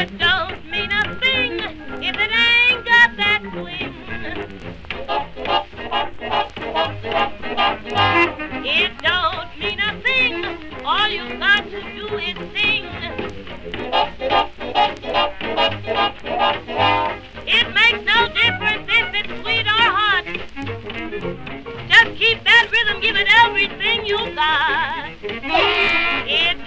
It don't mean a thing if it ain't got that swing. It don't mean a thing. All you got to do is sing. It makes no difference if it's sweet or hot. Just keep that rhythm, give it everything you got. It